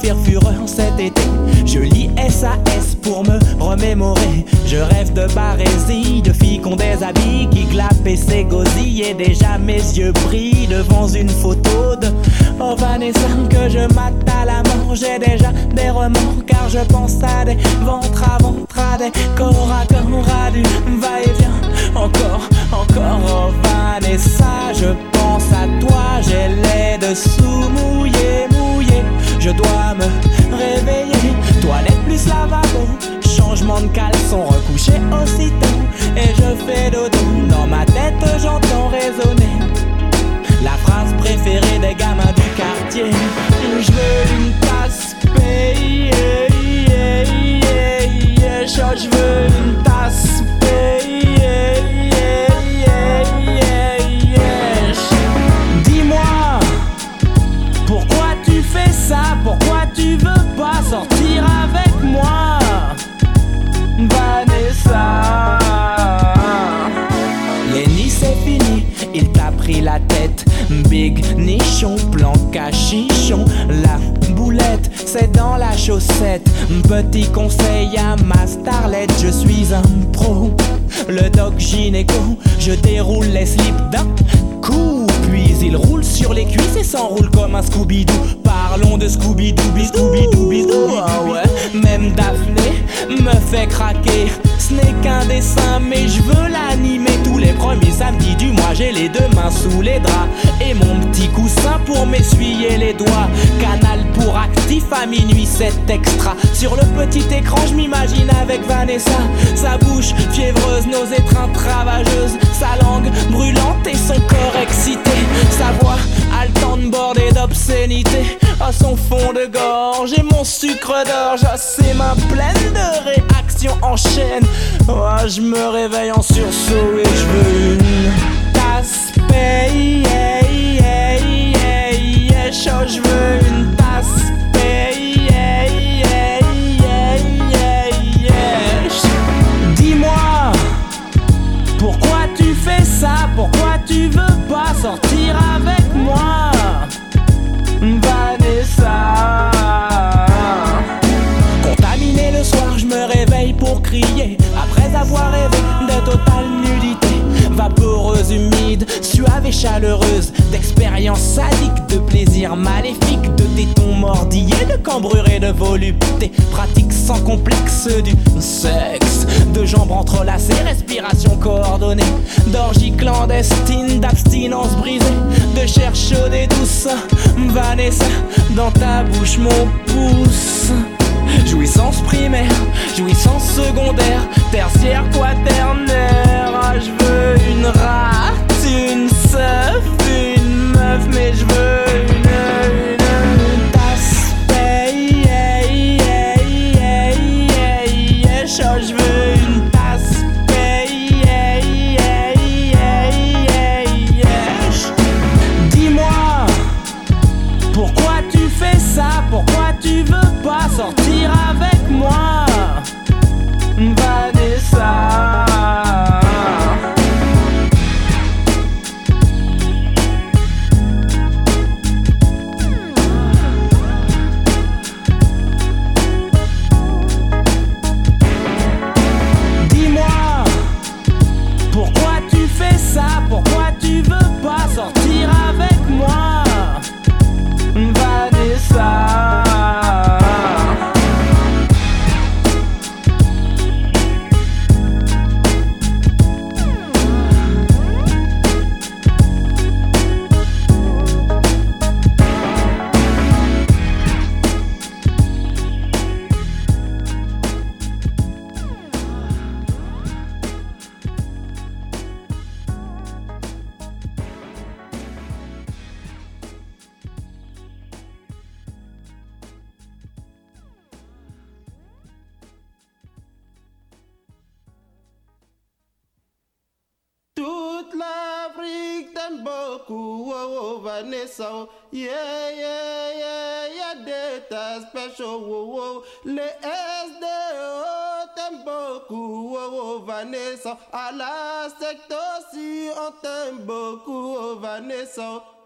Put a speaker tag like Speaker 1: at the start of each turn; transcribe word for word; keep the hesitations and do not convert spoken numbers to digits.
Speaker 1: partir fureur cet été. Je lis S A S pour me remémorer. Je rêve de barésie, de filles qui ont des habits, qui glapent et s'égosillent. Et déjà mes yeux brillent devant une photo de oh Vanessa que je mate à la mort. J'ai déjà des remords car je pense à des ventres à ventre, à des corps à corps, à du va-et-vient. Encore, encore, oh Vanessa, je pense à toi. J'ai les dessous mouillés, mouillés. Je dois me réveiller. Toilette plus lavabo, changement de caleçon, recouché aussitôt. Et je fais dodo, dans ma tête j'entends résonner la phrase préférée des gamins du quartier. Je veux une tasse payée, yeah, yeah, yeah. Je veux une tasse payée, yeah, yeah, yeah, yeah. Dis-moi, pourquoi tu fais ça? Pourquoi tu veux pas sortir avec moi, Vanessa? Lenny c'est fini, il t'a pris la tête. Big nichon, plan cachichon. La boulette, c'est dans la chaussette. Petit conseil à ma starlette, je suis un pro. Le doc gynéco, je déroule les slips d'un coup. Puis il roule sur les cuisses et s'enroule comme un Scooby-Doo. Parlons de Scooby-Doo, Scooby-Doo, Scooby-Doo. Ah ouais, même Daphné me fait craquer. Ce n'est qu'un dessin mais je veux l'animer. Tous les premiers samedis du mois, j'ai les deux mains sous les draps et mon petit coussin pour m'essuyer les doigts. Canal pour actif à minuit, c'est extra. Sur le petit écran, je m'imagine avec Vanessa. Sa bouche fiévreuse, nos étreintes ravageuses. Sa langue brûlante et son corps excité. Sa voix haletante bordée d'obscénité. À son fond de gorge et mon sucre d'orge. À ses mains pleines de réactions en chaîne. Oh, je me réveille en sursaut et je veux une tasse payée, yeah, yeah, yeah. Je veux une tasse payée, yeah, yeah, yeah, yeah. Dis-moi, pourquoi tu fais ça? Pourquoi tu veux pas sortir avec moi, Vanessa? Contaminé le soir, je me réveille pour crier. Après avoir rêvé de totale nudité, vaporeuse, humide, suave et chaleureuse, d'expériences sadiques, de plaisir maléfique, de tétons mordillés, de cambrure de volupté, pratique sans complexe du sexe, de jambes entrelacées, respiration coordonnée, d'orgie clandestine, d'abstinence brisée, de chair chaude et douce. Vanessa, dans ta bouche mon pouce. Jouissance primaire, jouissance secondaire, tertiaire, quaternaire. Ah, je veux une rate, une seuf, une meuf, mais je veux une, une, une tasse payée, yeah, yeah, yeah, yeah. Je veux une tasse payée, yeah, yeah, yeah, yeah. Dis-moi, pourquoi tu fais ça? Pourquoi tu veux pas sortir avec moi, Vanessa? Dis-moi, pourquoi tu fais ça? Pourquoi tu veux pas sortir avec moi, Vanessa?
Speaker 2: Toute l'Afrique t'aime beaucoup, oh, oh, Vanessa. Oh. Yeah, yeah, yeah, yeah, des tas special, oh, oh. Les S D O t'aiment beaucoup, oh, oh, Vanessa. À la secte aussi, on t'aime beaucoup, oh, Vanessa.